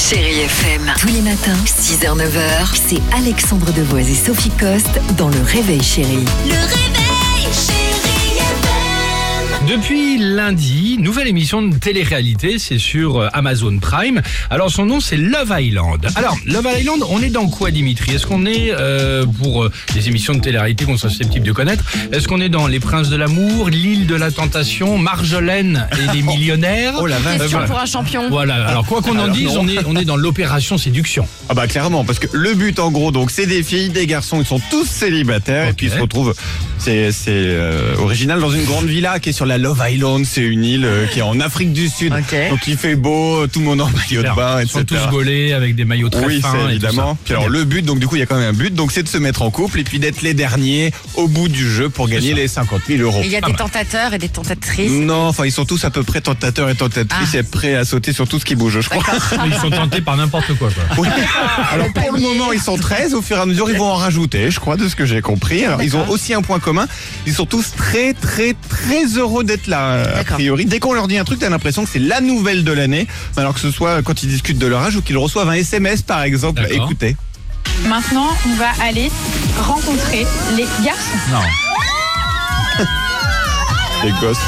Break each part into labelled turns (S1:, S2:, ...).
S1: Chérie FM. Tous les matins, 6h-9h, c'est Alexandre Devoise et Sophie Coste dans Le Réveil Chérie.
S2: Le réveil, Chérie FM.
S3: Depuis lundi, nouvelle émission de télé-réalité, c'est sur Amazon Prime. Alors son nom c'est Love Island. Alors Love Island, on est dans quoi Dimitri? Est-ce qu'on est, pour des émissions de télé-réalité qu'on soit susceptible de connaître, est-ce qu'on est dans Les Princes de l'amour, L'île de la tentation, Marjolaine et les millionnaires?
S4: Oh la vache.
S5: Question pour un champion.
S3: Voilà, alors quoi qu'on en dise, on est dans l'opération séduction.
S4: Ah bah clairement, parce que le but en gros, donc c'est des filles, des garçons, ils sont tous célibataires et puis ils se retrouvent, c'est original, dans une grande villa qui est sur la Love Island, c'est une île qui est en Afrique du Sud.
S5: Ok.
S4: Donc il fait beau, tout le monde en maillot de bain,
S3: Ils sont
S4: etc.
S3: tous gaulés avec des maillots très
S4: Oui,
S3: fins.
S4: c'est
S3: et tout
S4: évidemment.
S3: ça.
S4: Puis alors le but, donc du coup il y a quand même un but, donc c'est de se mettre en couple et puis d'être les derniers au bout du jeu pour gagner les 50 000 euros.
S5: Et il y a des tentateurs et des tentatrices.
S4: Non, enfin ils sont tous à peu près tentateurs et tentatrices et prêts à sauter sur tout ce qui bouge, je crois.
S3: Ils sont tentés par n'importe quoi.
S4: Oui. Alors pour le moment ils sont 13, au fur et à mesure ils vont en rajouter, je crois, de ce que j'ai compris. Alors ils ont aussi un point commun, ils sont tous très heureux d'être là, a priori. Dès qu'on leur dit un truc, t'as l'impression que c'est la nouvelle de l'année, alors que ce soit quand ils discutent de leur âge ou qu'ils reçoivent un SMS par exemple.
S3: D'accord.
S4: Écoutez.
S6: Maintenant, on va aller rencontrer les garçons.
S3: Non.
S4: Les gosses.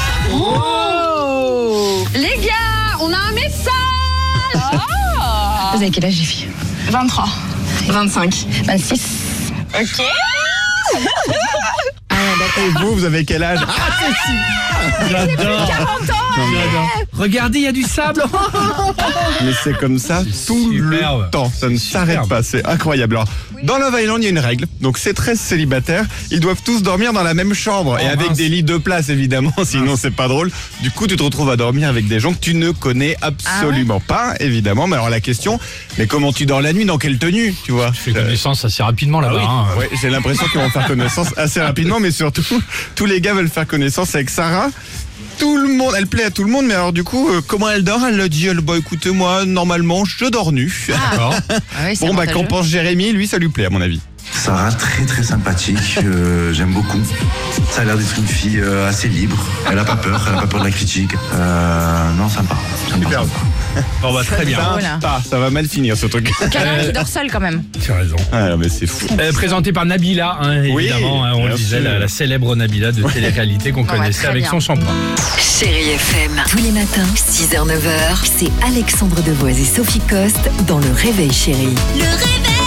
S6: Les gars, on a un message. Vous avez quel âge, les filles? 23. 25. 26. Ok.
S4: Et vous avez quel âge?
S3: J'adore.
S6: 40 ans.
S3: Regardez, il y a du sable.
S4: Mais c'est comme ça tout
S3: superbe.
S4: le temps, ça ne s'arrête pas, c'est incroyable. Alors, dans Love Island, il y a une règle, donc ces 13 célibataires, ils doivent tous dormir dans la même chambre, et avec
S3: mince.
S4: des lits de place évidemment, sinon c'est pas drôle. Du coup, tu te retrouves à dormir avec des gens que tu ne connais absolument pas, évidemment. Mais alors la question, mais comment tu dors la nuit, dans quelle tenue, tu vois?
S3: Je fais connaissance assez rapidement là-bas. hein.
S4: Ouais, j'ai l'impression qu'ils vont faire connaissance assez rapidement, mais surtout, tous les gars veulent faire connaissance avec Sarah. Tout le monde, elle plaît à tout le monde, mais alors du coup, comment elle dort? Elle le dit, bah écoutez, moi, normalement, je dors nu.
S3: D'accord.
S4: Bon, bah, qu'en pense Jérémy? Lui, ça lui plaît, à mon avis.
S7: Sarah, très sympathique, j'aime beaucoup. Ça a l'air d'être une fille assez libre, elle a pas peur de la critique. Non, sympa.
S4: Super.
S3: Bon, bah, très bien.
S4: Sympa, ça va mal finir ce truc.
S5: Quelqu'un qui dort seul quand même.
S3: Tu as raison.
S4: Ah, mais c'est fou.
S3: Présenté par Nabila, hein,
S4: Oui,
S3: évidemment, hein, on le
S4: bien
S3: disait,
S4: sûr.
S3: la célèbre Nabila de télé-réalité qu'on connaissait
S5: très
S3: avec
S5: bien.
S3: son shampoing.
S1: Chérie FM. Tous les matins, 6h-9h, c'est Alexandre Devoise et Sophie Coste dans Le Réveil Chérie.
S2: Le réveil.